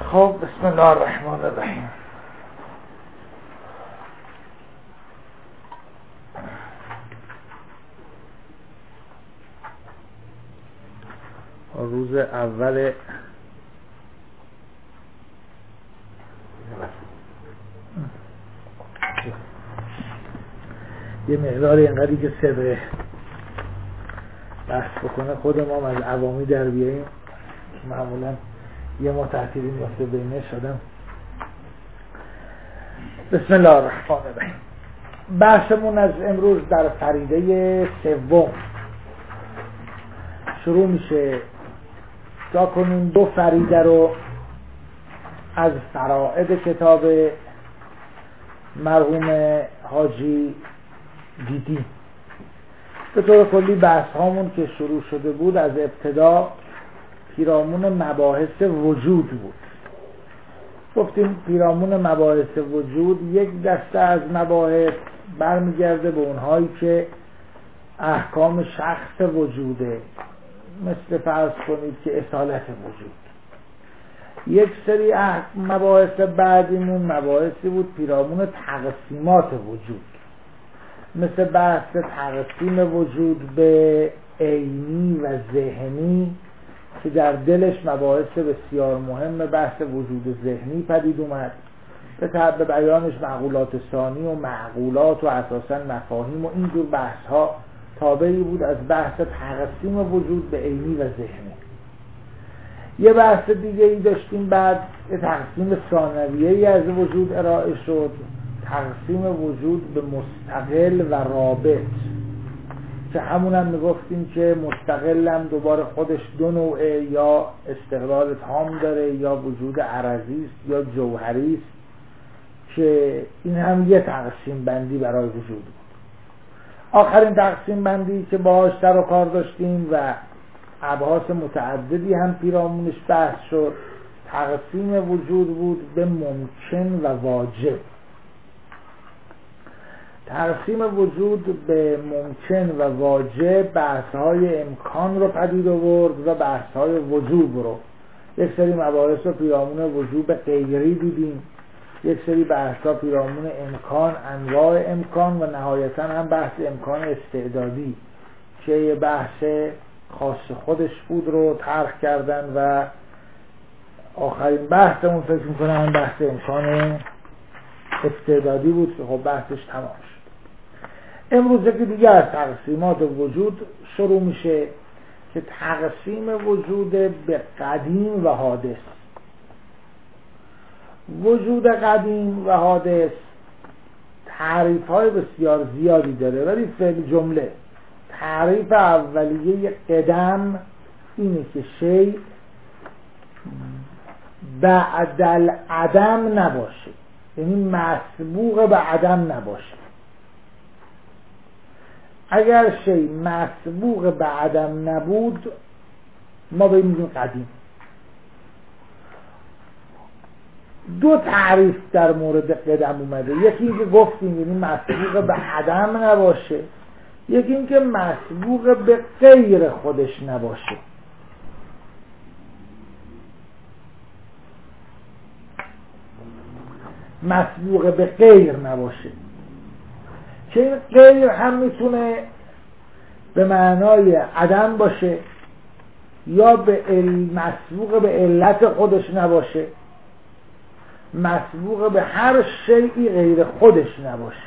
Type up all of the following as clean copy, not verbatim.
خب بسم الله الرحمن الرحیم. روز اول یه مقدار اینقدری که صدق بحث بکنه خود ما از عوامی در بیاییم، معمولا یه ما تحتیلی میفته بینه شدم. بسم الله الرحمن الرحیم. بحثمون از امروز در فریده سوم شروع میشه. تا کنون 2 فریده رو از فرائد کتاب مرحوم حاجی دیدیم. به طور کلی بحث هامون که شروع شده بود از ابتدا پیرامون مباحث وجود بود. گفتیم پیرامون مباحث وجود یک دسته از مباحث برمیگرده به اونهایی که احکام شخص وجوده، مثل فرض کنید که اصالت وجود. یک سری مباحث بعدیمون مباحثی بود پیرامون تقسیمات وجود، مثل بحث تقسیم وجود به عینی و ذهنی که در دلش مباحث بسیار مهم بحث وجود ذهنی پدید اومد. به بیانش معقولات ثانی و معقولات و اساساً مفاهیم و اینجور بحث ها تابعی بود از بحث تقسیم وجود به عینی و ذهنی. یه بحث دیگه ای داشتیم، بعد تقسیم ثانویه‌ای از وجود ارائه شد، تقسیم وجود به مستقل و رابط، که همون هم میگفتیم که مستقل هم دوباره خودش 2 نوعه، یا استقلال تام داره یا وجود عرضی است یا جوهری است، که این هم یه تقسیم بندی برای وجود بود. آخرین تقسیم بندی که باهاش سر و کار داشتیم و ابحاث متعددی هم پیرامونش بحث شد، تقسیم وجود بود به ممکن و واجب. تقسیم وجود به ممکن و واجب بحث‌های امکان رو پدید آورد و بحث‌های وجوب رو. یک سری مباحث رو پیرامون وجوب غیری دیدیم، یک سری بحث‌ها پیرامون امکان، انواع امکان، و نهایتاً هم بحث امکان استعدادی که یه بحث خاص خودش بود رو طرح کردن، و آخرین بحثمون فکر می‌کنم هم بحث امکان استعدادی بود که خب بحثش تمام شد. امروز که دیگه از تقسیمات وجود شروع میشه که تقسیم وجود به قدیم و حادث. وجود قدیم و حادث تعریف‌های بسیار زیادی داره، ولی فی جمله تعریف اولیه قدم اینه که شیء بعد العدم نباشه، یعنی مسبوق به عدم نباشه. اگر شیء مسبوق به عدم نبود ما بهش میگیم قدیم. 2 تعریف در مورد قدم اومده، یکی اینکه گفتیم یعنی مسبوق به عدم نباشه، یکی اینکه مسبوق به غیر خودش نباشه. مسبوق به غیر نباشه که این غیر هم میتونه به معنای عدم باشه، یا به مسبوق به علت خودش نباشه، مسبوق به هر شیئی غیر خودش نباشه.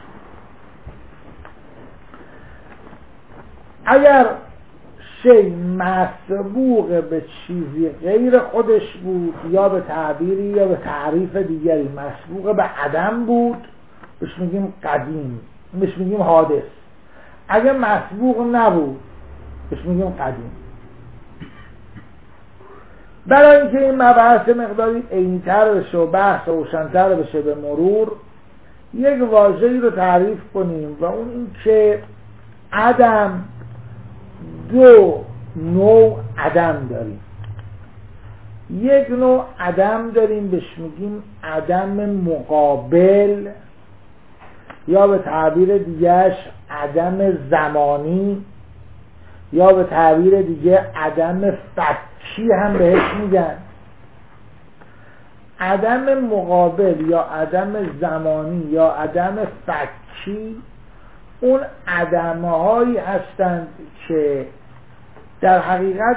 اگر شیء مسبوق به چیزی غیر خودش بود، یا به تعبیری یا به تعریف دیگری مسبوق به عدم بود، بهش میگیم قدیم، بهش میگیم حادث. اگر مسبوق نبود بهش میگیم قدیم. برای اینکه این مبحث مقداری عینی‌تر بشه و بحث روشن‌تر بشه به مرور، یک واژه‌ای رو تعریف کنیم، و اون این که عدم 2 نوع عدم داریم. یک نوع عدم داریم بهش میگیم عدم مقابل، یا به تعبیر دیگهش عدم زمانی، یا به تعبیر دیگه عدم فکی هم بهش میگن. عدم مقابل یا عدم زمانی یا عدم فکی اون عدم‌هایی هستند که در حقیقت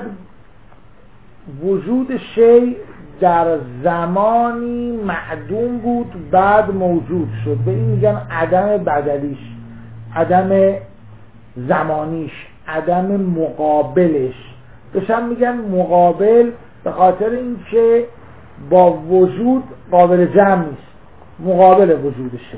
وجود شیء در زمانی معدوم بود بعد موجود شد. به این میگن عدم بدلیش، عدم زمانیش، عدم مقابلش. بهش هم میگن مقابل به خاطر اینکه با وجود قابل جمع نیست، مقابل وجود شیء.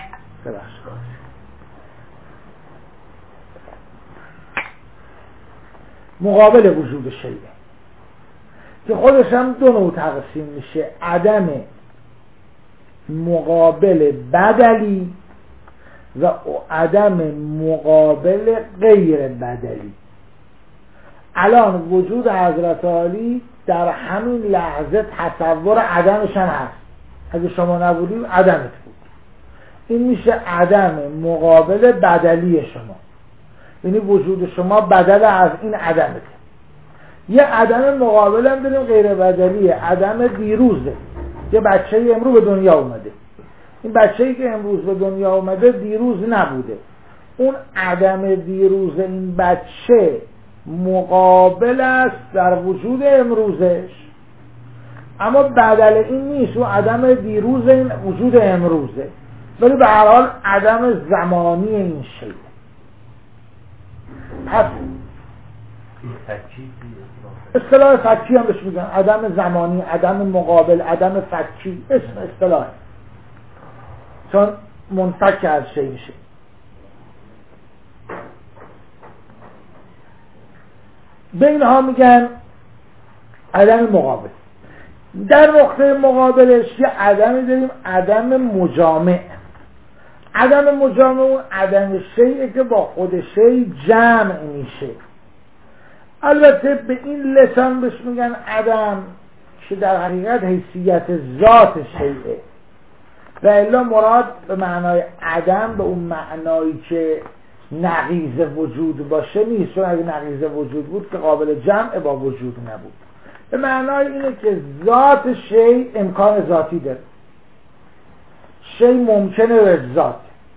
مقابل وجود شیء که خودش هم دو نوع تقسیم میشه: عدم مقابل بدلی و عدم مقابل غیر بدلی. الان وجود حضرت عالی در همین لحظه تصور عدمش هم هست. اگه شما نبودیم عدمت بود. این میشه عدم مقابل بدلی شما، یعنی وجود شما بدل از این عدمه. یه عدم مقابل هم داریم غیر بدلیه، عدم دیروزه. یه بچه امروز به دنیا اومده، این بچه‌ای که امروز به دنیا اومده دیروز نبوده. اون عدم دیروز این بچه مقابل است در وجود امروزش، اما بدل این نیست. اون عدم دیروز این وجود امروزه، ولی به هر حال عدم زمانی این شیء. پس اصطلاح فکی هم بهش میگن عدم زمانی، عدم مقابل، عدم فکی، اسم اصطلاح، چون منفک از شیء میشه. به اینها میگن عدم مقابل. در نقطه مقابلش یه عدمی داریم، عدم مجامع. عدم مجامع اون عدم شیء که با خود شیء جمع میشه. البته به این لسان بهش میگن عدم که در حقیقت حیثیت ذات شیء، و الا مراد به معنای عدم به اون معنایی که نقیض وجود باشه نیست، چون اگه نقیض وجود بود که قابل جمع با وجود نبود. به معنای اینه که ذات شیء امکان ذاتی داره، شیء ممکنه به ذات.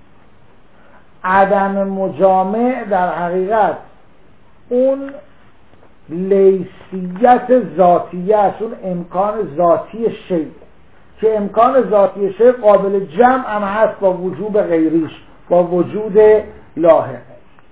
عدم مجامع در حقیقت اون لیسیت ذاتیه است، اون امکان ذاتی شیء که امکان ذاتی شیء قابل جمع هم هست با وجود غیریش، با وجود لاحقه.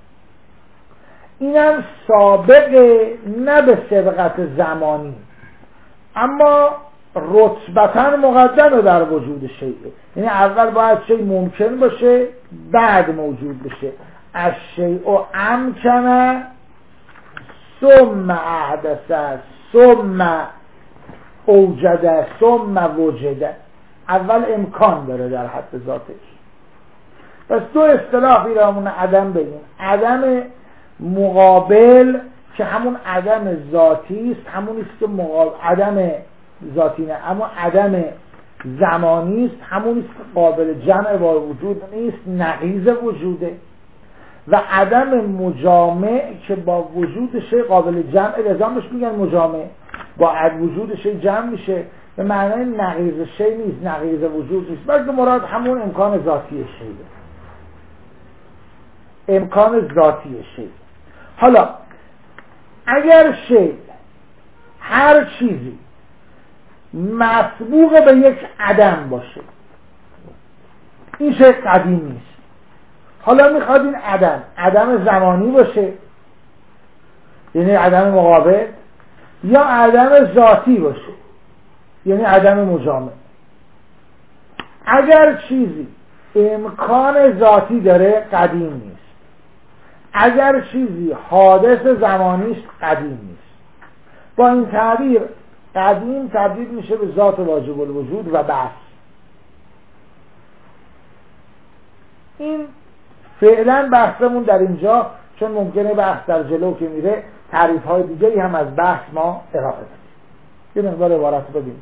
اینم سابقه، نه به سبقت زمانی، اما رتبتاً مقدمه در وجود شیء. یعنی اول باید شیء ممکن باشه بعد موجود بشه. الشیء امکن ثم احدث ثم اوجد ثم وجد. اول امکان داره در حد ذاتش. پس دو اصطلاح بیرامون عدم بگیم: عدم مقابل که همون عدم ذاتی است، همون است که عدم ذاتی نه، اما عدم زمانی است، همون است که قابل جمع با وجود نیست، نقیض وجوده. و عدم مجامع که با وجود شیء قابل جمع، لذا بهش میگن مجامع، با وجود شیء جمع میشه. به معنای نقیض شیء نیست، نقیض وجود نیست، بلکه مراد همون امکان ذاتی شیء، امکان ذاتی شیء. حالا اگر شیء، هر چیزی مسبوق به یک عدم باشه، این شیء قدیم نیست. حالا میخواد این عدم زمانی باشه، یعنی عدم مقابل، یا عدم ذاتی باشه، یعنی عدم مجامع. اگر چیزی امکان ذاتی داره قدیم نیست، اگر چیزی حادث زمانی است قدیم نیست. با این تعبیر قدیم تبدیل میشه به ذات واجب الوجود و بس. این فعلا بحثمون در اینجا، چون ممکنه بحث در جلو که میره تعریف های دیگری هم از بحث ما ارائه بدیم. یه مقدار عبارت بدیم.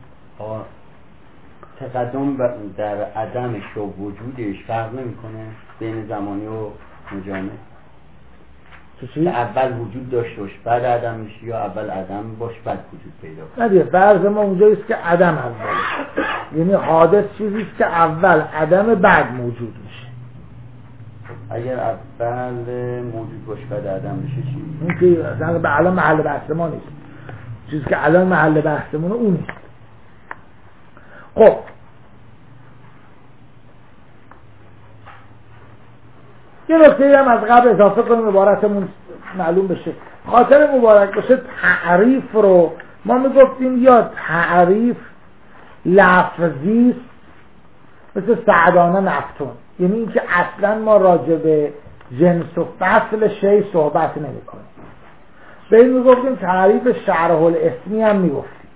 تقدم در عدمش و وجودش فرق نمیکنه بین زمانی و مجامع؟ که اول وجود داشته باش بعد عدمش، یا اول عدم باش بعد وجود پیدا کنه؟ نه دیگه، فرض ما اونجا است که عدم اول، یعنی حادث چیزیست که اول عدم بعد موجود میشه. اگر اول موجود باشه بعد عدم بشه چی؟ این که اصلا به الان محل بحث ما نیست، چیزی که الان محل بحثمونه اون نیست. خب یه نکته هم از قبل اضافه کنیم عبارتمون معلوم بشه، خاطر مبارک باشه. تعریف رو ما میگفتیم یا تعریف لفظی مثل سعدانه نفتون، یعنی اینکه اصلا ما راجع به جنس و فصل شی صحبت نمی کنیم. به این میگفتیم تعریف شرح الاسمی هم میگفتیم.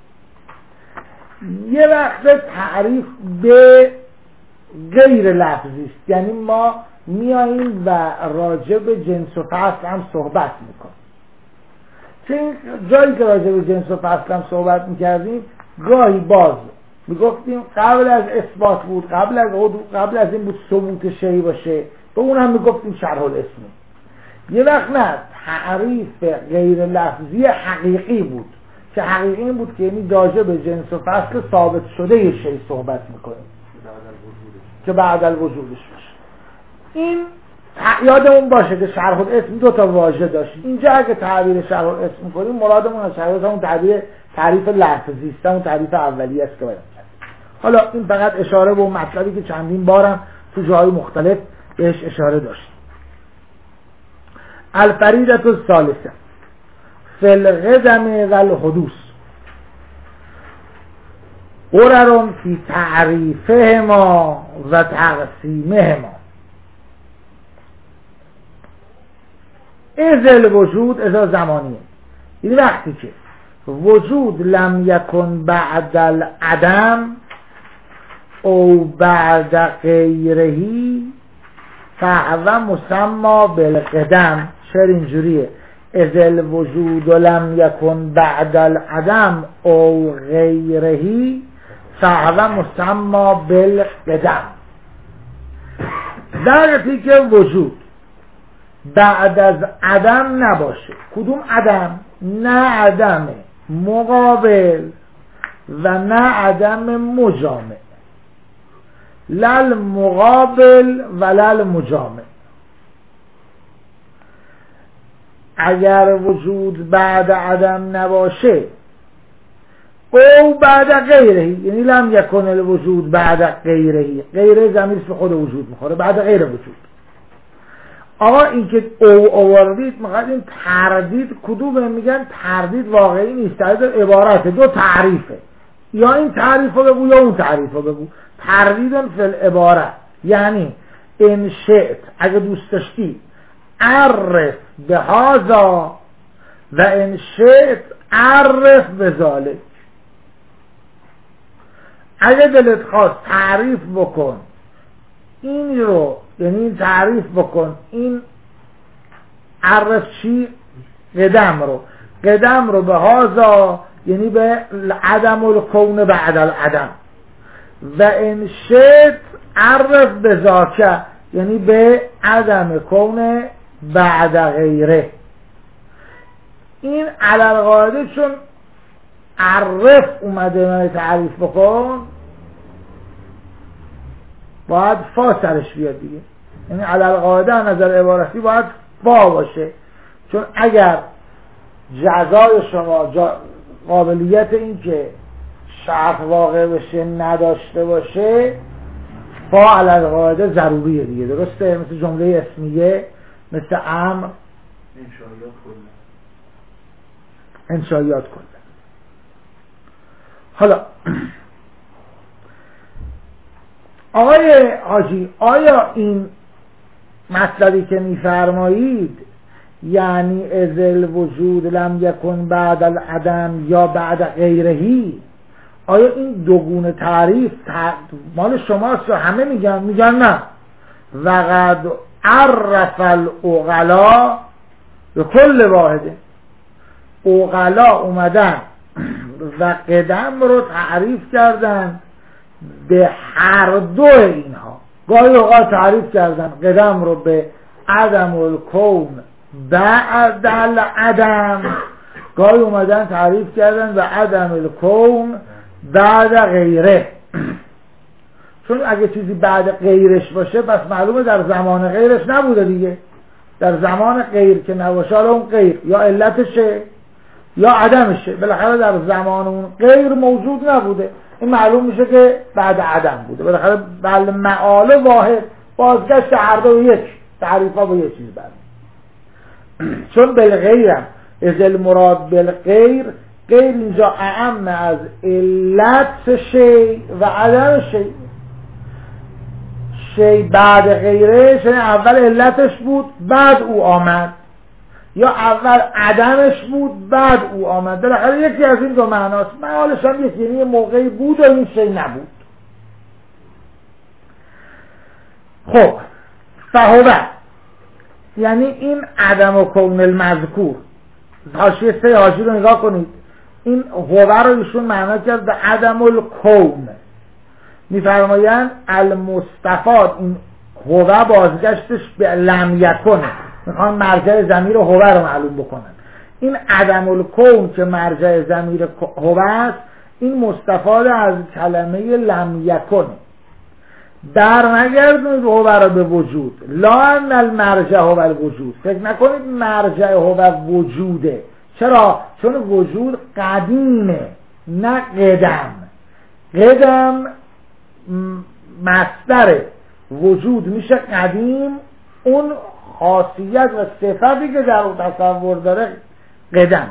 یه وقت تعریف به غیر لفظی است، یعنی ما میاییم و راجع به جنس و فصل هم صحبت میکنیم. چه جایی که راجع به جنس و فصل هم صحبت میکردیم گاهی باز میگفتیم قبل از اثبات بود، قبل از این بود ثبوت شیء باشه، به اون هم میگفتیم شرح الاسمی. یه وقت نه، تعریف غیر لفظی حقیقی بود که حقیقی این بود که یعنی راجع به جنس و فصل ثابت شده یه شیء صحبت میکنیم که بعد الوجودش باشه. این یادمون باشه که شرح الاسم دو تا واژه داشت. اینجا اگه تعبیر شرح الاسم کنیم مرادمون از شرح الاسم تعریف لفظی است، اون تعریف اولیه است که باید. حالا این فقط اشاره به اون مطلبی که چندین بارم تو جاهای مختلف بهش اشاره داشت. الفریدة الثالثه فی القدم و الحدوث غرر فی تعریفهما و تقسیمهما. از الوجود ازا زمانیه، این وقتی که وجود لم یکن بعد العدم او بعد غیرهی فهو مسما بالقدم. شعر اینجوریه: از الوجود لم یکن بعد العدم او غیرهی فهو مسما بالقدم. در حالی که وجود بعد از عدم نباشه. کدوم عدم؟ نه عدم مقابل و نه عدم مجامع، لل مقابل و لل مجامع. اگر وجود بعد عدم نباشه او بعد غیرهی، یعنی لم یکن الوجود بعد غیرهی، غیره ضمیر به خود وجود میخوره، بعد غیر وجود. آقا این که او آوردید میخواد این تردید کدومه؟ میگن تردید واقعی نیست، تردید عبارت دو تعریفه، یا این تعریف رو بگو یا اون تعریف رو بگو. تردیدن فی العبارت یعنی ان شئت، اگه دوست داشتی عرف به هذا و ان شئت عرف به ذالک. اگه دلت خواست تعریف بکن این رو، یعنی این تعریف بکن این عرف چی؟ قدم رو به هذا یعنی به عدم الکون بعد العدم، و ان شئت عرف به ذاک یعنی به عدم کون بعد غیره. این علی القاعده چون عرف اومده من تعریف بکن باید فا سرش بیاد دیگه، یعنی علی القاعده نظر عبارتی باید فا باشه، چون اگر جزای شما قابلیت این که شرط واقع بشه نداشته باشه فا علی القاعده ضروریه دیگه، درسته؟ مثل جمله اسمیه، مثل امر، انشائیات کله. حالا آقای حاجی، آیا این مطلبی که میفرمایید یعنی از الوجود لم یکن بعد العدم یا بعد غیرهی، آیا این دوگونه تعریف مال شماست یا همه میگن نه؟ وقد عرف العقلا به کل واحده. عقلا اومدن و قدم رو تعریف کردن به هر دو اینها. گاهی اوقات تعریف کردن قدم رو به عدم الکون بعد العدم، گاهی اومدن تعریف کردن به عدم الکون بعد غیره. چون اگه چیزی بعد غیرش باشه پس معلومه در زمان غیرش نبوده دیگه. در زمان غیر که نباشه حالا اون غیر یا علتشه یا عدمشه، بالاخره در زمان اون غیر موجود نبوده، این معلوم میشه که بعد عدم بوده. بالاخره بل معال واحد، بازگشت هر دو یک، تعریفا با یک چیز بعد. چون بالغیرم از المراد بالغیر، غیر اینجا اعم از علت شی و عدم شی. شی بعد غیرش یعنی اول علتش بود بعد او آمد، یا اول عدمش بود بعد او آمد. بالاخره یکی از این دو معناست. معالش هم یکی، یعنی موقعی بود و این شی نبود. خب فهوه یعنی این عدم و کون المذکور. حاشیه 3 حاشیه رو نگاه کنید. این هوه رو ایشون معنا کرد به عدم الکون. میفرمایند المستفاد، این هوه بازگشتش به لم یکونه، میخوان مرجع ضمیر هوه رو معلوم بکنن. این عدم الکون که مرجع ضمیر هوه است، این مستفاد از کلمه لم یکونه. در نگردونید هوه رو به وجود، لا ان المرجع هو الوجود. فکر نکنید مرجع هوه وجوده. چرا؟ چون وجود قدیمه نه قدم. قدم مصدر وجود میشه قدیم، اون خاصیت و صفتی که در اون تصور داره قدمه.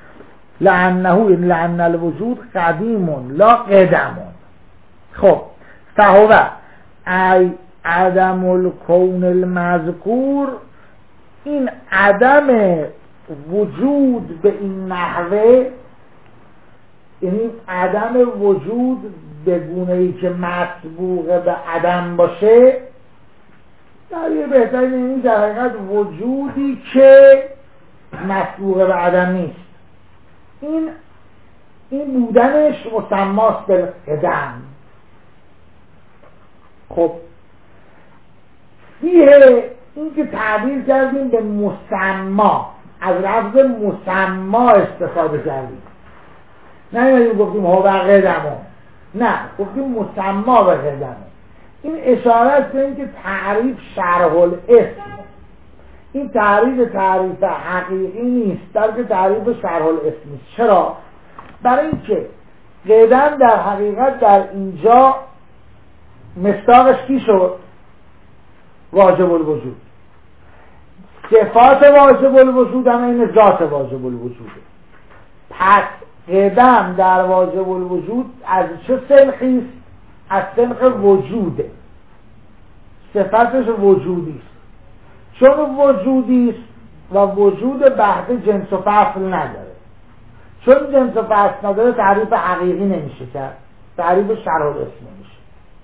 لأن الوجود قدیم لا قدم. خب فهوه ای عدم الکون المذکور، این عدم وجود به این نحوه، یعنی عدم وجود به گونه‌ای که مسبوق به عدم باشه، در یه بهترین این در حقیقت وجودی که مسبوق به عدم نیست، این بودنش مسماست به قدم. خب فیه این که تعبیر کردیم به مسما، از لفظ مسما استفاده کردیم، نه گفتیم هو قدمه، نه گفتیم مسما به قدمه. این اشاره است به این که تعریف شرح الاسم. این تعریف حقیقی نیست، بلکه تعریف شرح الاسم. چرا؟ برای اینکه قدم در حقیقت در اینجا مصداقش کی شد؟ واجب الوجود. صفات واجب الوجود هم این ذات واجب الوجوده. پس قدم در واجب الوجود از چه سنخی است؟ از سنخ وجوده. صفتش وجودی است. چون وجودی است و وجود بحث جنس و فصل نداره، چون جنس و فصل نداره تعریف حقیقی نمیشه کرد، تعریف شرح الاسم نمیشه.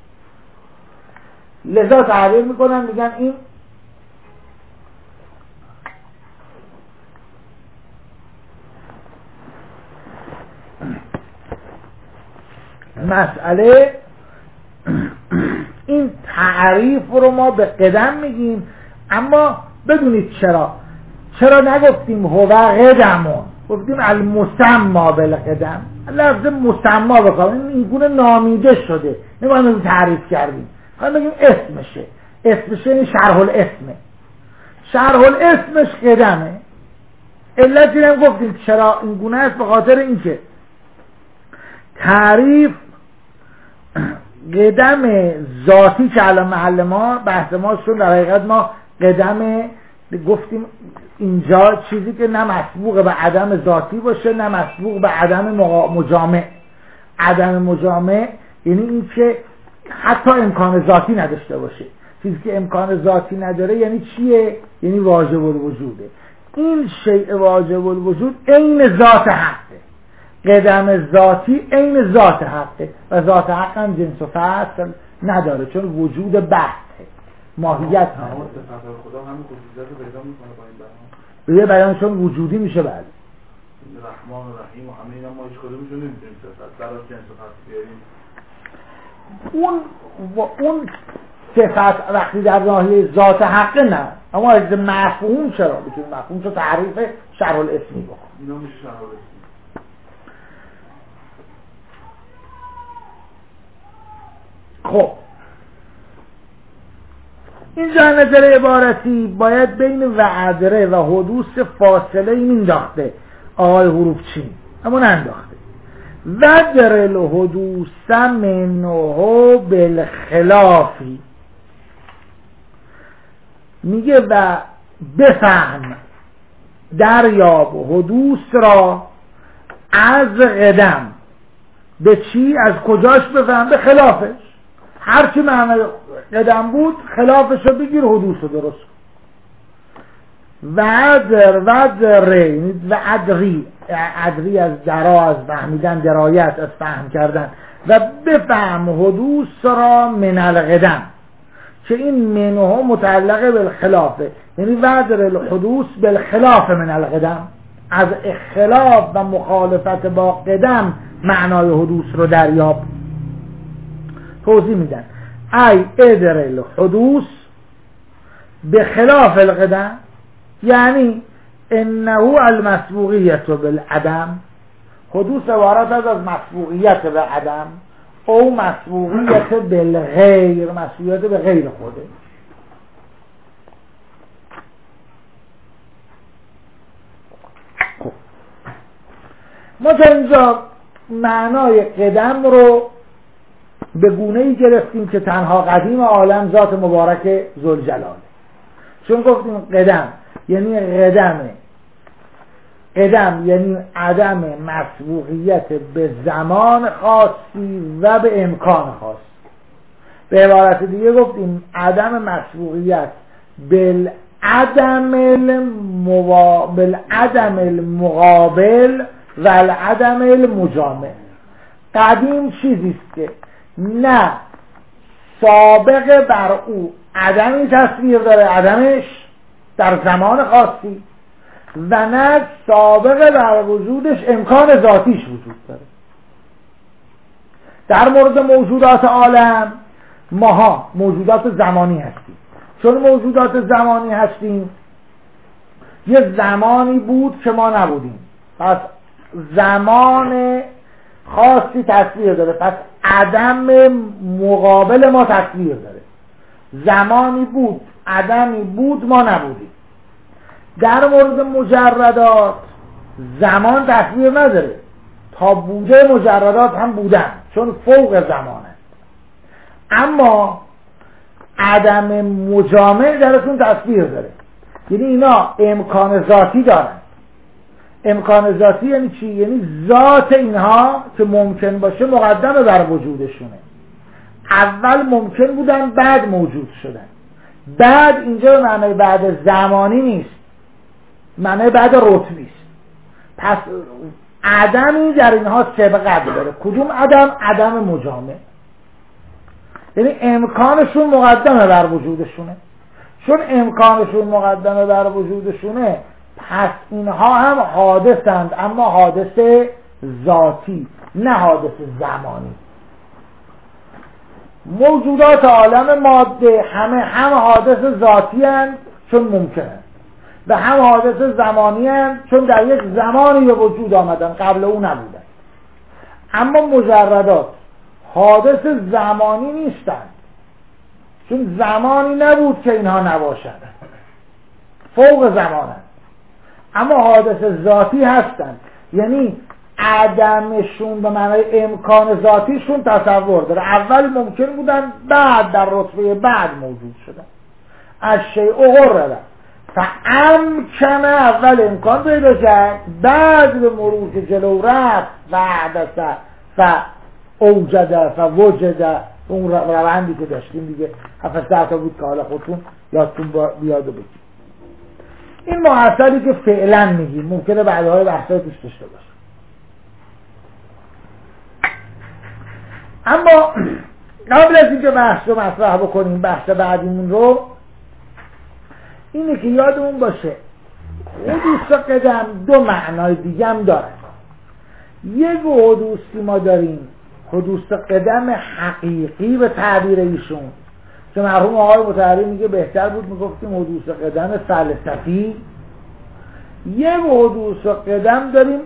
لذا تعریف میکنن میگن این مسئله، این تعریف رو ما به قدم میگیم، اما بدونید چرا نگفتیم هو قدمون، گفتیم المسما بالقدم. لفظ مسما بکنیم، این گونه نامیده شده، نمیدونم تعریف کردیم، خواهیم بگیم اسمشه این شرح الاسمه. شرح الاسمش قدمه. علتی هم گفتیم چرا این گونه است، به خاطر اینکه تعریف قدم ذاتی که الان محل ما بحث ما شد، در حقیقت ما قدم گفتیم اینجا چیزی که نه مسبوق به عدم ذاتی باشه نه مسبوق به عدم مجامع. عدم مجامع یعنی این که حتی امکان ذاتی نداشته باشه. چیزی که امکان ذاتی نداره یعنی چیه؟ یعنی واجب الوجوده. این شیء واجب الوجود عین ذات حقه. قدم ذاتی عین ذات حقه و ذات حق هم جنس و فصل نداره، چون وجود بحثه، ماهیت نداره. خدا همین خصوصیت رو پیدا میکنه با این بیان. یه بیانشون وجودی میشه. بعد رحمان و رحیم و همه اینا ما هیچ کدومشون نمیتونیم صفت برای جنس و فصل بیاریم. اون صفت وقتی در ناحیه ذات حقه نه، اما از مفهوم چرا میتونیم مفهوم رو تعریف شرح الاسمی بکنیم. اینا میشه شرح الاسمی. . . . . . . . . . . . . . . . . . . . . . . . . . . . . . . . . . . . . 。 مثلا اون خب اینجا نظر عبارتی باید بین وعدره و حدوث فاصله مینداخته آقای حروفچی، اما ننداخته. وعدر الحدوث منه بالخلافی، میگه و بفهم دریاب حدوث را از قدم. به چی؟ از کجاش بفهم؟ به خلافش. هرچی معنی قدم بود خلافش رو بگیر، حدوث رو درست کن. و ادری از درا، از فهمیدن، درایت از فهم کردن. و بفهم حدوث را من القدم، که این منها متعلق بالخلافه، یعنی وعدر الحدوث بالخلاف من القدم، از اختلاف و مخالفت با قدم معنای حدوث رو دریاب. توضیح میدن ای ادر الحدوث به خلاف القدم، یعنی انه المسبوقیت بالعدم، حدوث عبارت از مسبوقیت به عدم او مسبوقیت بالغیر، مسبوقیت به غیر خوده. خب ما تا اینجا معنای قدم رو به گونه‌ای گرفتیم که تنها قدیم عالم ذات مبارک ذوالجلاله. چون گفتیم قدم یعنی قدم یعنی عدم مسبوقیت به زمان خاصی و به امکان خاصی. به عبارت دیگه گفتیم عدم مسبوقیت بالعدم المقابل و العدم المجامع. قدیم چیزیست که نه سابق بر او عدمی تصویر داره، عدمش در زمان خاصی، و نه سابق بر وجودش امکان ذاتیش وجود داره. در مورد موجودات عالم ماها موجودات زمانی هستیم. چون موجودات زمانی هستیم یه زمانی بود که ما نبودیم، پس زمان خاصی تصویر داره، پس عدم مقابل ما تصویر داره. زمانی بود، عدمی بود، ما نبودیم. در مورد مجردات زمان تصویر نداره، تا بوده مجردات هم بودن چون فوق زمانه، اما عدم مجامع درشون تصویر داره. یعنی اینا امکان ذاتی دارن. امکان ذاتی یعنی چی؟ یعنی ذات اینها که ممکن باشه مقدمه بر وجودشونه. اول ممکن بودن بعد موجود شدن. بعد اینجا به معنی بعد زمانی نیست، معنی بعد رتبی است. پس عدمی در اینها سبقت داره. کدوم عدم؟ عدم مجامع. یعنی امکانشون مقدمه بر وجودشونه. چون امکانشون مقدمه بر وجودشونه پس اینها هم حادثند، اما حادث ذاتی نه حادث زمانی. موجودات عالم ماده هم حادث ذاتی هستند چون ممکنه، و هم حادث زمانی هستند چون در یک زمانی به وجود آمدن، قبل او نبودن. اما مجردات حادث زمانی نیستند چون زمانی نبود که اینها نباشند، فوق زمانند، اما حادث ذاتی هستند. یعنی عدمشون به معنای امکان ذاتیشون تصور داره. اول ممکن بودن، بعد در رتبه بعد موجود شدن. از شیء قرر فامکن، اول امکان پیدا کرد، بعد به مرور که جلو رفت و حدث فاوجد فوجد، اون روندی که داشتیم دیگه 7-10 تا بود که حالا خودتون یادتون بیاد و بگید. این محصلی که فعلا میگیم ممکنه بعدهای بحثای توش داشته باشه. اما قبل از اینکه بحث رو مطرح بکنیم، بحث بعدیمون رو اینه که یادمون باشه حدوث قدم دو معنای دیگه هم داره. یک حدوثی ما داریم حدوث قدم حقیقی به تعبیر ایشون که مرحوم آقای مطهری میگه بهتر بود میگفتیم حدوث قدم فلسفی. یک حدوث قدم داریم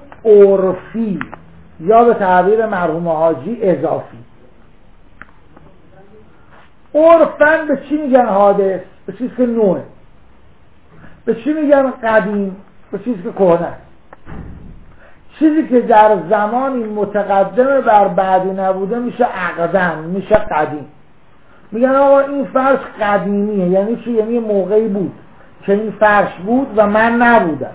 عرفی یا به تعبیر مرحوم حاجی اضافی. عرفاً به چی میگن حادث؟ به چیزی که نوعه. به چی میگن قدیم؟ به چیزی که کهنه. چیزی که در زمانی متقدم بر بعدی نبوده میشه اقدم، میشه قدیم. میگن آقا این فرش قدیمیه. یعنی چی؟ یعنی موقعی بود که این فرش بود و من نبودم.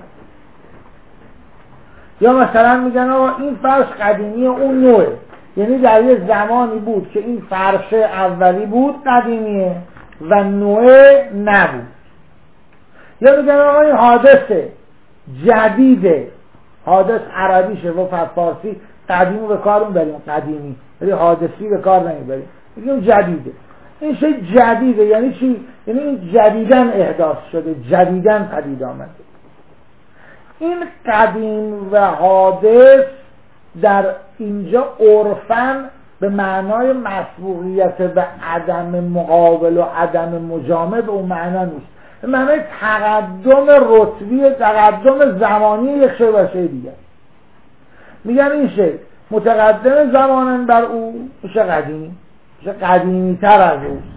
یا مثلا میگن آقا این فرش قدیمیه، اون نوعه. یعنی در یه زمانی بود که این فرش اولی بود قدیمیه و نوعه نبود. یا میگن آقا این حادثه جدیده. حادث عربیشه و فارسی قدیمو به کار میبریم، قدیمی، ولی حادثی به کار نمیبریم، میگیم جدیده. این شی جدیده یعنی چی؟ یعنی این جدیدن احداث شده، جدیدن پدید آمده. این قدیم و حادث در اینجا عرفاً به معنای مسبوقیت به عدم مقابل و عدم مجامع به اون معنا نیست، به معنای تقدم رتبی، تقدم زمانی یک شی بر شی دیگر. میگن این شی متقدم زمانن بر او، میشه قدیمی، میشه قدیمی تر از اوست.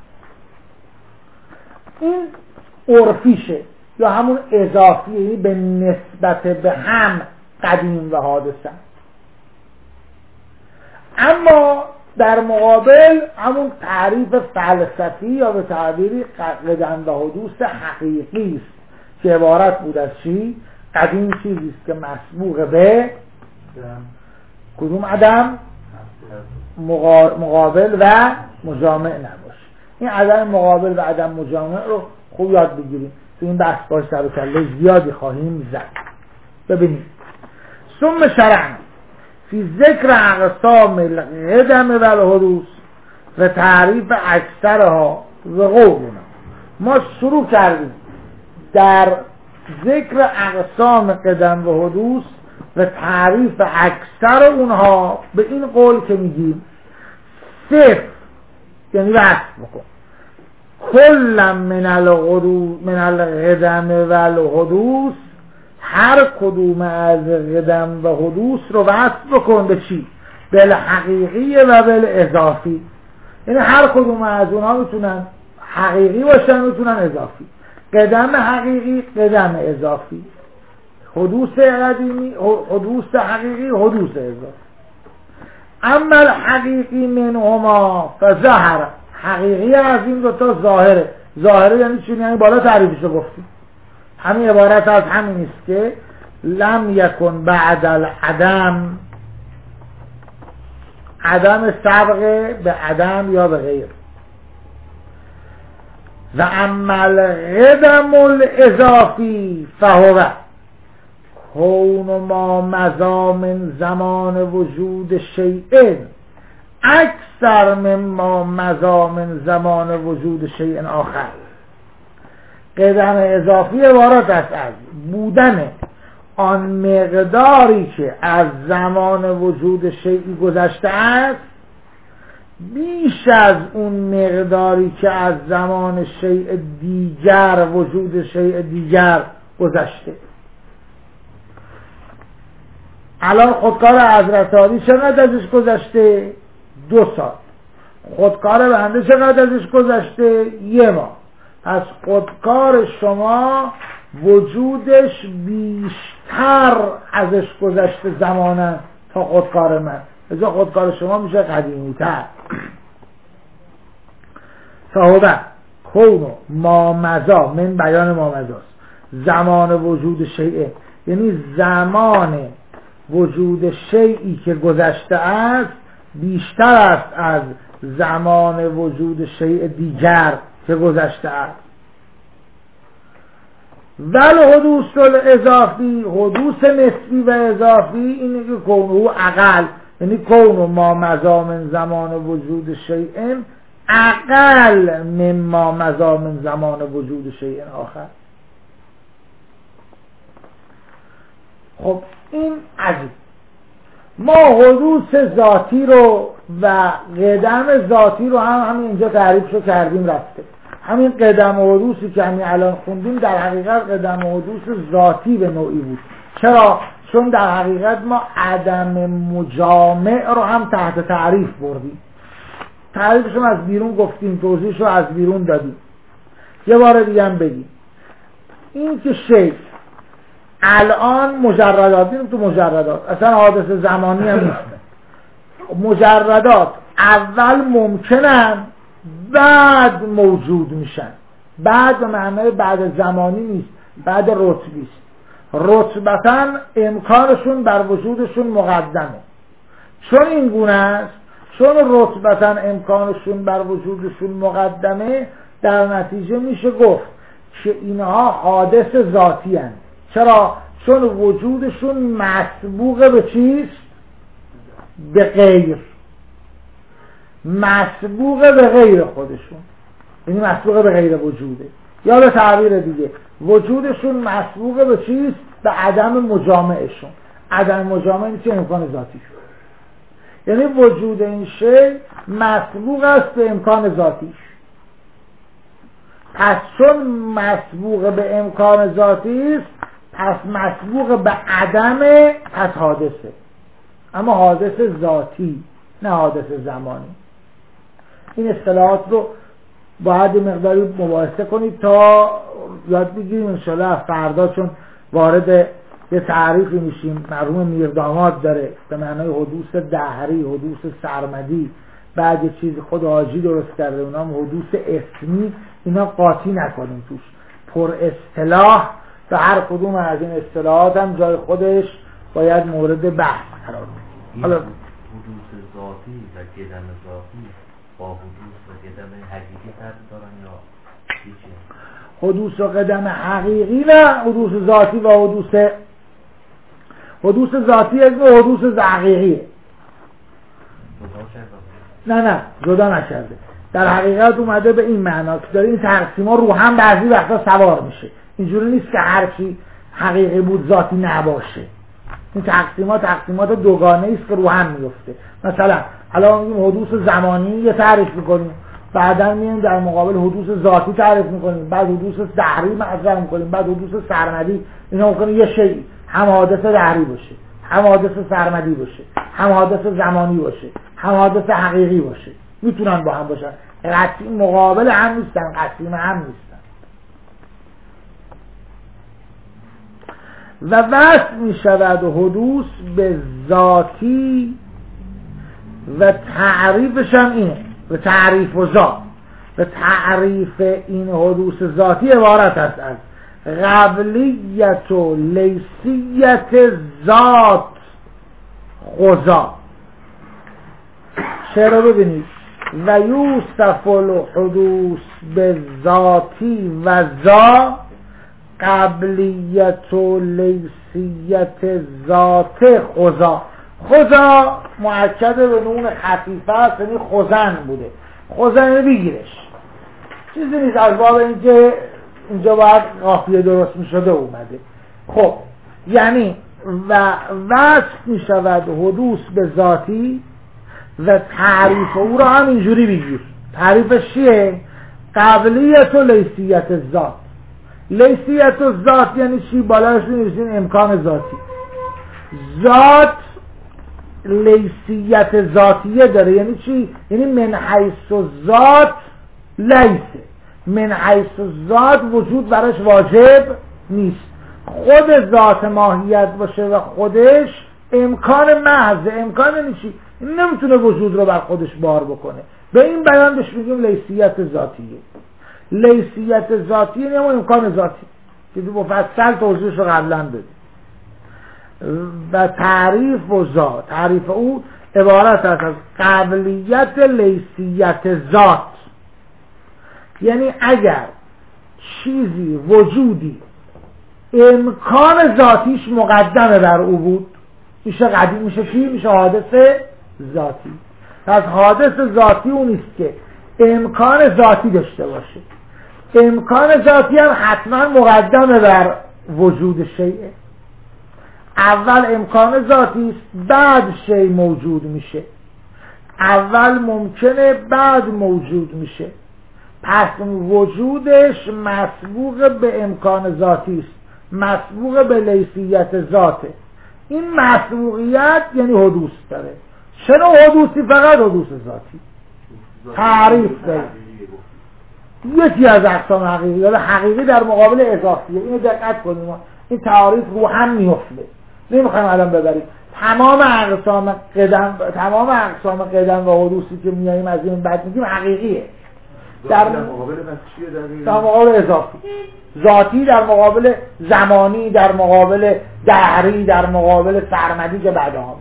این عرفیشه یا همون اضافی، یعنی به نسبت به هم قدیم و حادثه. اما در مقابل همون تعریف فلسفی یا به تعبیری قدم و حدوث حقیقی است که عبارت بود از چی؟ قدیم چیزی است که مسبوق به کدوم عدم؟ مقابل و مجامع نباشه. این عدم مقابل و عدم مجامع رو خوب یاد بگیریم. تو این بحث باش سر و کله زیادی خواهیم زد. ببینید ثم شرعنا فی ذکر اقسام القدم و الحدوث و تعریف اکثرها و قولنا. ما شروع کردیم در ذکر اقسام قدم و حدوث و تعریف اکثر اونها به این قول که میگیم صفر، یعنی وصف بکن کل من القدم و الحدوث، هر کدوم از قدم و حدوث رو وصف بکن به چی؟ بالحقیقی و بالاضافی. یعنی هر کدوم از اونها میتونن حقیقی باشن، میتونن اضافی. قدم حقیقی، قدم اضافی، حدوث قدیمی، حدوث حقیقی، حدوث اضافی. اما الحقیقی منهما فظهر، حقیقی از این دوتا ظاهره. ظاهره یعنی چی؟ یعنی بالا تعریفشو گفتیم. همین عبارت از همین است که لم یکن بعد العدم، عدم سبق به عدم یا به غیر. و اما القدم الاضافی فهو کون ما مضی من زمان وجود شیء اکثر مما مضی من زمان وجود شیء آخر. قدم اضافی عبارت است از بودن آن مقداری که از زمان وجود شیئی گذشته است بیش از اون مقداری که از زمان شیء دیگر، وجود شیء دیگر گذشته. الان خودکار حضرت علی چقدر ازش گذشته؟ 2 سال. خودکار بنده چقدر ازش گذشته؟ 1 ماه. پس خودکار شما وجودش بیشتر ازش گذشته زمانا تا خودکار من، ازا خودکار شما میشه قدیمی تر. صحبه کونو مامزا، من بیان مامزاست، زمان وجود شیعه، یعنی زمان وجود شیعی که گذشته است بیشتر است از زمان وجود شیء دیگر که گذشته است. ول حدوث الاضافی، حدوث نسبی و اضافی اینه که کونه اقل، یعنی کونه ما مضی من زمان وجود شیء اقل مما مضی من زمان وجود شیء آخر. خب این عجیب. ما حدوث ذاتی رو و قدم ذاتی رو همین اینجا تعریفشو کردیم رفته. همین قدم و حدوثی که همین الان خوندیم در حقیقت قدم و حدوث ذاتی به نوعی بود. چرا؟ چون در حقیقت ما عدم مجامع رو هم تحت تعریف بردیم. تعریفشو از بیرون گفتیم، توضیحشو از بیرون دادیم، یه بار دیگه هم بگیم. این که شی الان مجردات، این تو مجردات اصلا حادثه زمانی هم نیست، مجردات اول ممکنن بعد موجود میشن. بعد به معنای بعد زمانی نیست، بعد رتبی است. رتبتاً امکانشون بر وجودشون مقدمه. چون این گونه است، چون رتبتاً امکانشون بر وجودشون مقدمه، در نتیجه میشه گفت که اینها حادث ذاتی هستند. چرا؟ چون وجودشون مسبوق به چیست؟ به غیر، مسبوق به غیر خودشون، یعنی مسبوق به غیر وجوده. یا به تعبیر دیگه وجودشون مسبوق به چیست؟ به عدم مجامعشون. عدم مجامعه نیست امکان ذاتی شد، یعنی وجود این شی مسبوق است به امکان ذاتیش. پس چون مسبوق به امکان ذاتی است، پس مسبوق به عدم، پس حادثه، اما حادث ذاتی نه حادث زمانی. این اصطلاحات رو باید مقداری مباحثه کنید تا یاد بگیریم انشاءالله. فردا چون وارد یه تعریفی میشیم، مرحوم میرداماد داره به معنای حدوث دهری، حدوث سرمدی، بعد یه چیز خود حاجی درست کرده اونام حدوث اسمی، اینا قاطی نکنیم توش، پر اصطلاح و هر کدوم از این اصطلاحات هم جای خودش باید مورد بحث قرار بگیره. حالا حدوث ذاتی و قدم ذاتی با حدوث و قدم حقیقی فرق دارن یا هیچی؟ حدوث و قدم حقیقی نه، حدوث ذاتی و حدوث ذاتی از حدوث حقیقیه. نه جدا نکرده. در حقیقت اومده به این معنا که داره این تقسیم‌ها رو هم بعضی وقتا سوار میشه. اینجوری نیست که هر چی حقیقی بود ذاتی نباشه. این تقسیمات دوگانه است که رو هم میفته. مثلا الان میگیم حدوث زمانی یه تعریف میکنیم، بعدا میایم در مقابل حدوث ذاتی تعریف میکنیم، بعد حدوث دهری مطرح میکنیم، بعد حدوث سرمدی. اینا ممکنه یه شی هم حادث دهری باشه، هم حادث سرمدی باشه، هم حادث زمانی باشه، هم حادث حقیقی باشه. میتونن با هم باشن، قطعی مقابل هم نیستن، قسیم هم نیستن. و وصل می شود حدوث به ذاتی و تعریفش هم اینه، و تعریف و ذات. و تعریف این حدوث ذاتی عبارت است از قبلیت و لیسیت ذات خضا. چرا ببینید و یوصف الحدوث به ذاتی و ذا قبلیت و لیسیت ذات خضا. خضا مؤکد به نون خفیفه است، یعنی خزن بوده. خزن بگیرش چیزی نیست، از باب اینکه اینجا باید قافیه درست می شده اومده. خب یعنی و وصف می شود حدوث به ذاتی و تعریف او را هم اینجوری بگیر. تعریفش چیه؟ قبلیت و لیسیت ذات. لیسیت و ذات یعنی چی؟ بالاش می‌نویسین امکان ذاتی. ذات لیسیت ذاتیه داره، یعنی چی؟ یعنی من حیث ذات لیسه، من حیث ذات وجود براش واجب نیست. خود ذات ماهیت باشه و خودش امکان محض. امکان یعنی چی؟ نمیتونه وجود رو بر خودش بار بکنه. به این بیان بهش میگیم لیسیت ذاتیه. لیسیت ذاتی یعنی امکان ذاتی که مفصل توضیحش رو قبلا دادیم. و تعریف و ذات، تعریف او عبارت است از قبلیت لیسیت ذات. یعنی اگر چیزی وجودی امکان ذاتیش مقدمه بر او بود، میشه قدیم، میشه چی؟ میشه حادث ذاتی. پس حادث ذاتی اون نیست که امکان ذاتی داشته باشه. امکان ذاتی هم حتما مقدمه بر وجود شیء. اول امکان ذاتی است، بعد شیء موجود میشه. اول ممکنه، بعد موجود میشه. پس وجودش مسبوق به امکان ذاتی است، مسبوق به لیسیت ذاته. این مسبوقیت یعنی حدوث داره. چرا حدوثی؟ فقط حدوث ذاتی. تعریف داریم. یکی از اقسام حقیقی، یا حقیقی در مقابل اضافیه. اینو دقت کنیم، این تعریف رو هم میفته، نمیخوایم الان ببریم. تمام اقسام قدم و حدوثی که میاییم از این بعد میگیم حقیقیه. در مقابل اضافی، ذاتی در مقابل زمانی، در مقابل دهری، در مقابل سرمدی که بعدها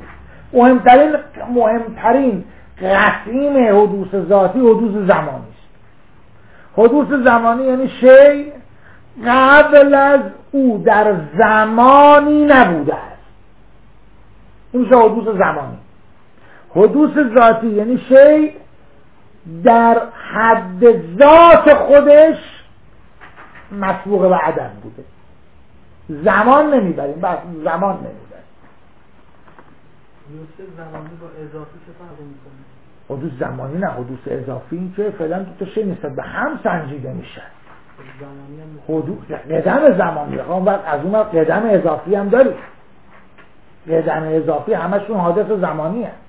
مهمترین قسیم حدوث ذاتی حدوث زمانی است. حدوث زمانی یعنی شی قبل از او در زمانی نبوده است، این میشه حدوث زمانی. حدوث ذاتی یعنی شی در حد ذات خودش مسبوق به عدم بوده. زمان نمیبریم، بس زمان نمیبریم. حدوث زمانی با اضافی چه فرقی میکنه؟ حدوث زمانی نه، حدوث اضافی این که فعلا تو شی نسبت به هم سنجیده میشه. حدوث قدم زمانی از اون قدم اضافی هم داریم. قدم اضافی همشون حادث زمانی هست.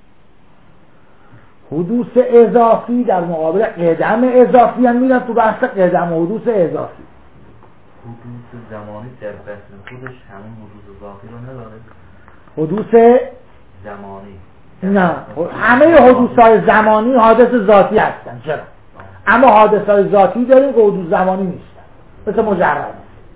حدوث اضافی در مقابل قدم اضافی هم میرن تو بحث قدم و حدوث اضافی. حدوث زمانی در بطن خودش همون حدوث ذاتی رو نداره؟ حدوث زمانی نه، همه حدوث‌های زمانی حادث ذاتی هستن. چرا؟ اما حادث‌های ذاتی داریم که حدوث زمانی نیستن، مثل مجرد.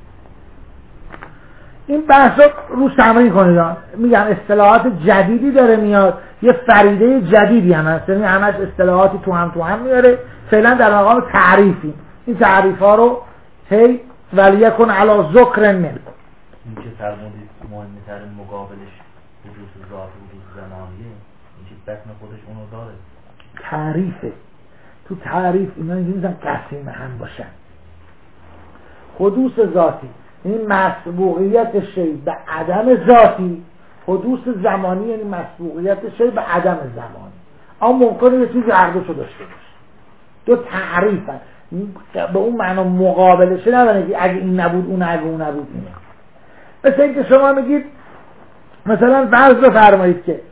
این بحث رو تمرین کنید. میگم اصطلاحات جدیدی داره میاد، یه فریده جدیدی هم هست، یعنی همش اصطلاحاتی تو هم میاره. فعلا در مقام تعریفی این تعریف ها رو هی ولیکن علی ذکر منکم. این که فرمودید مهمتر مقابلش حدوث ذات حدوث زمانیه، این که بطن خودش اونو داره. تعریفه. تو تعریف اینا نیستن قسیم هم باشن. حدوث ذاتی این مسبوقیت شی به عدم ذاتی، حدوث زمانی یعنی مسبوقیت شی به عدم زمانی. اما ممکنه یه چیزی هر دوشو داشته باشه. دو تعریفن، به اون معنا مقابلشه نداره که اگه این نبود اون، اگه اون نبود اینه. مثل اینکه شما میگید مثلا فرض بفرمایید که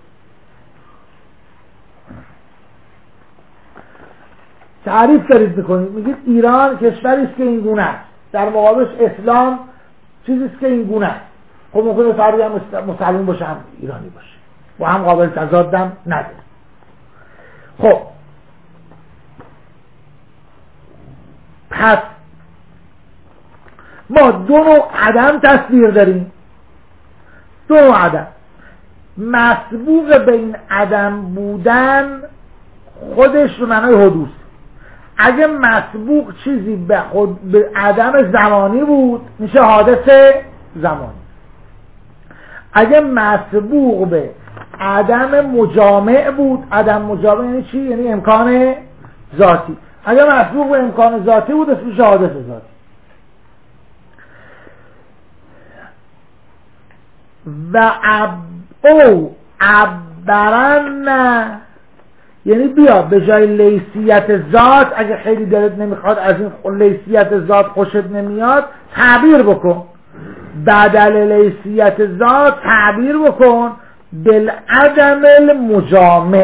تعریف دارید میکنید، میگید ایران کشوری است که این گونه است، در مقابلش اسلام چیزی است که این گونه است. خب ممکنه فردی هم مسلمان باشه هم ایرانی باشه و هم قابل تضادم نداره. خب پس ما دو نوع عدم تصویر داریم. دو نوع عدم مسبوق به این عدم بودن خودش به معنای حدوث. اگه مسبوق چیزی به عدم زمانی بود میشه حادث زمانی. اگه مسبوق به عدم مجامع بود، عدم مجامع یعنی چی؟ یعنی امکان ذاتی. اگه مسبوق به امکان ذاتی بود اسمش حادث ذاتی. و او عبرن یعنی بیا به جای لیسیت ذات، اگه خیلی دلت نمیخواد از این لیسیت ذات خوشت نمیاد، تعبیر بکن بدل لیسیت ذات، تعبیر بکن بالعدم المجامع.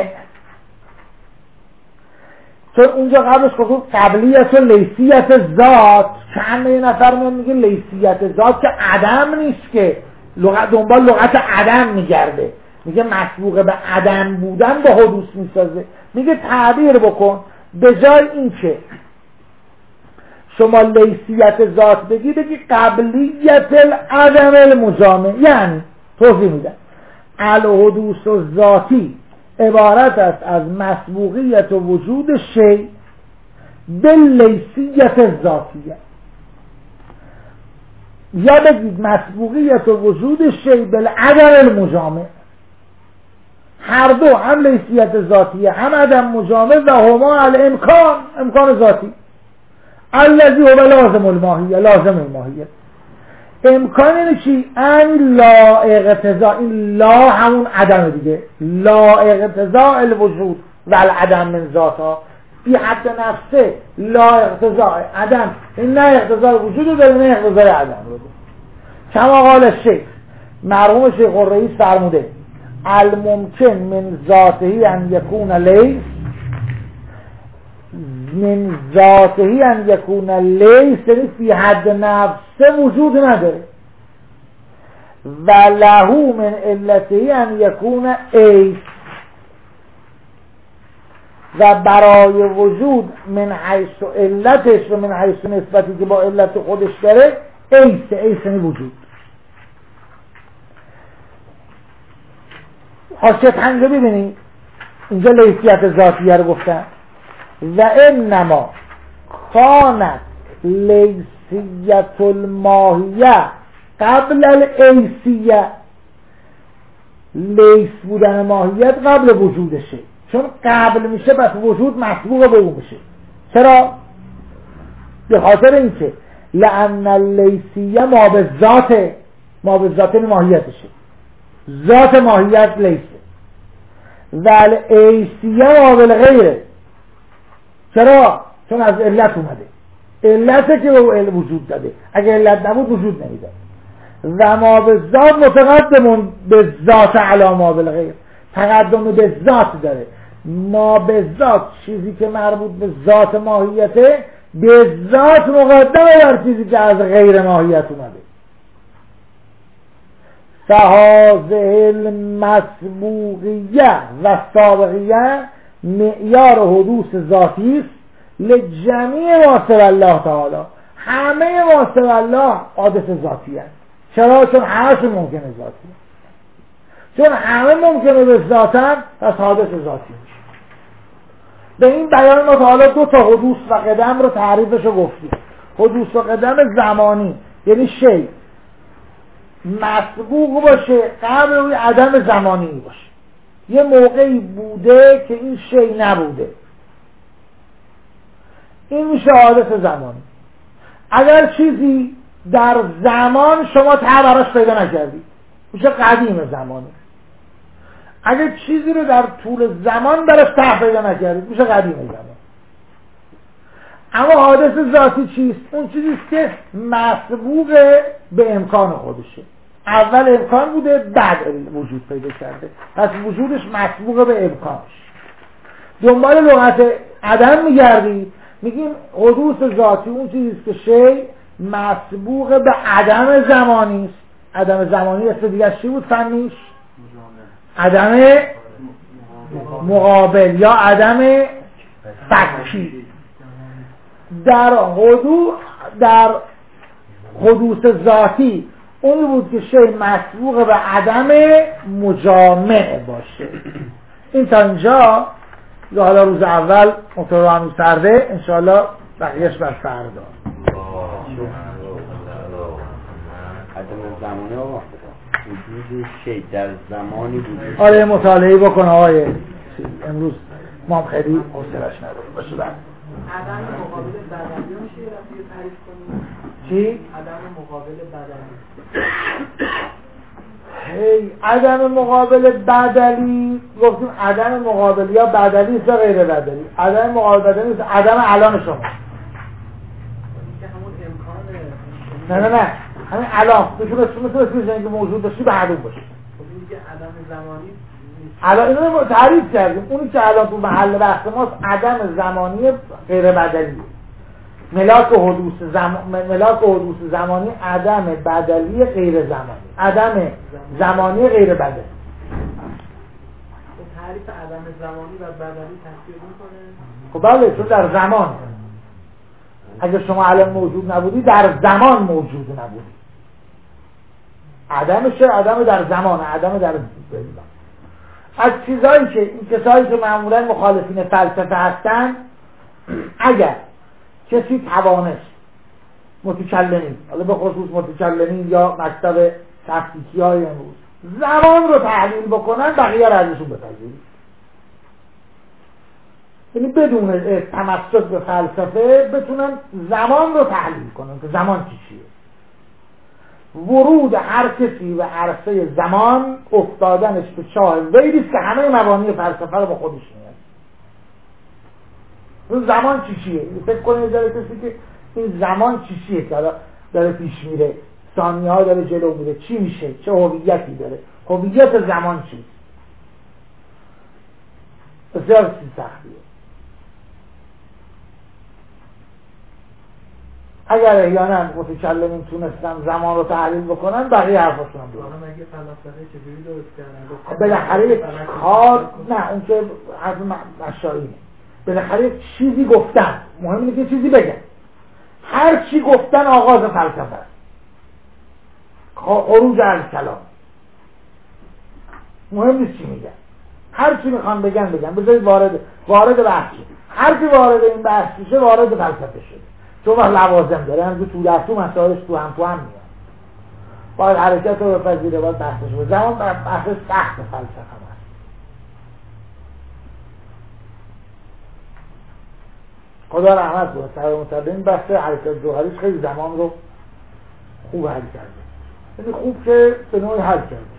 چون اونجا قبلش گفتم قبلیت و لیسیت ذات، چند یه نفر میگه لیسیت ذات که عدم نیست، که دنبال لغت عدم میگرده، میگه مسبوق به عدم بودن با حدوث میسازه. میگه تعبیر بکن به جای این که شما لیسیت ذات بگی قبلیت العدم المجامع. یعنی توضیح میدن الحدوث الذاتی عبارت است از مسبوقیت و وجود شی به لیسیت ذاتیه، یا بگید مسبوقیت و وجود شی بالعدم المجامع. هر دو هم لیسیت ذاتیه هم عدم مجامع و هما الامکان، امکان ذاتی الذی هو لازم الماهیه، لازم الماهیه. امکان یعنی چی؟ ان لا اقتضاء، این لا همون عدم دیگه، لا اقتضاء الوجود و العدم من ذاتها فی حد نفسه، لا اقتضاء عدم، این نه اقتضاء وجود داره نه اقتضاء عدم رو. کما قال الشیخ، مرحوم شیخ الرئیس فرموده الممکن من ذاته ان یکون لیس من ذاته ان یکون لیس، یعنی فی حد نفسه وجود نداره. و له من علته ان یکون ایس، و برای وجود من حیث علتش و من حیث نسبتی که با علت خودش داره ایس یعنی وجود. حاشیه تنگه ببینید، اینجا لیسیت ذاتیه رو گفتن. و انما کانت لیسیت الماهیه قبل الایسیه، لیس بودن ماهیت قبل وجودشه، چون قبل میشه پس وجود مسبوق به اون میشه. چرا؟ به خاطر اینکه لأن اللیسیه ما به ذات ماهیتشه، ذات ماهیت لیسه، و الایسیه ما بالغیره. چرا؟ چون از علت اومده، علته که به وجود داده، اگه علت نبود وجود نمیداد. و ما به ذات متقدم به ذات علی ما بالغیر، تقدم به ذات داره. ما به ذات چیزی که مربوط به ذات ماهیته به ذات مقدمه بر چیزی که از غیر ماهیت اومده. فهذه المسبوقیه و سابقیه معیار حدوث ذاتی است لجمیع ما سوی الله تعالی. همه ما سوی الله حادث ذاتی است. چرا؟ چون همه‌شون ممکنه ذاتی است. چون همه ممکنه به ذاتن، پس حادث ذاتی میشه. به این بیان ما تا حالا 2 تا حدوث و قدم رو تعریفشو گفتیم. حدوث و قدم زمانی، یعنی شی مسبوق باشه قبل روی عدم زمانی باشه. یه موقعی بوده که این شی نبوده، این میشه حادث زمانی. اگر چیزی در زمان شما ته براش پیدا نکردی میشه قدیم زمانی. اگر چیزی رو در طول زمان براش ته پیدا نکردید میشه قدیم زمان. اما حادث ذاتی چیست؟ اون چیزیست که مسبوق به امکان خودشه. اول امکان بوده بعد وجود پیدا کرده، پس وجودش مسبوق به امکانش. دنبال لغت عدم میگردید، میگیم حدوث ذاتی اون چیزیست که شی مسبوق به عدم زمانی است. عدم زمانی اسم دیگه چی بود فنیش؟ عدم مقابل یا عدم فکی. در حدوث ذاتی اون بود که شی مسبوق به عدم مجامع باشه. این تا اینجا حالا روز اول موتور همین سرده، انشاءالله بقیهش بر فردا. عدم زمانی آقا وجود شی در زمانی وجود. آره مطالعه بکن آقای امروز ما هم خیلی حوصله‌اش نداریم باشه. بعد عدم مقابل بدلی رو میشه رفتی تعریف کنیم؟ چی؟ عدم مقابل بدلی. عدم مقابل بدلی گفتیم عدم مقابل یا بدلی است یا غیر بدلی. عدم مقابل بدلی است عدم الان شما. که همون امکانه. نه همین الان میتونه که موجود باشی به عدم باشه. خب که عدم زمانی الان اینو تعریف کردیم. اونی که الان تو محل بحث ماست عدم زمانی غیر بدلی. ملاک حدوث زمانی عدم بدلی غیر زمانی، عدم زمانی غیر بدلی. تعریف عدم زمانی و بدلی تفسیر میکنه. خب بله، چون در زمان اگه شما الان موجود نبودی در زمان موجود نبودی. عدمشه عدم در زمان، عدم در زمان. از چیزایی که این کسایی که معمولا مخالفین فلسفه هستن، اگر کسی توانست متکلمین، حالا به خصوص متکلمین یا مکتب تفکیکی های امروز زمان رو تحلیل بکنن، بقیه رو ازشون بپذیرید. یعنی بدون تمسک به فلسفه بتونن زمان رو تحلیل کنن که زمان چیه. ورود هر کسی به عرصه زمان افتادنش به چاه ویریست که همه مبانی فلسفه رو با خودش میاد. اون زمان چیه؟ فکر کنید داره کسی که این زمان چیه که حالا داره پیش میره، ثانیه ها داره جلو میره، چی میشه؟ چه هویتی داره؟ هویت زمان چیست؟ بسیار سختیه. اگر احیانا متکلمین تونستن زمان رو تحلیل بکنن بقیه حرفاشون هم درست. حالا مگه فلاسفه چجوری درست کردن؟ بالاخره یک کار، نه اون که حرف مشایینه، بالاخره یک چیزی گفتن، مهم اینه که چیزی بگن. هر چی گفتن آغاز فلسفه است، خروج از کلام. مهم نیست چی میگن، هر چی میخوان بگن بذارید وارد بحث شد. هر کی وارد این بحث میشه وارد فلسفه شده، چون لوازم داره، هم تو در تو مسائلش تو هم میاد. باید حرکت رو بپذیره، باید بحثش رو زمان بحث سخت فلسفه هست. خدا رحمت کنه صاحب متعلم بحث حرکت جوهریش خیلی زمان رو خوب حل کرده، یعنی خوب که به نوعی حل کرده.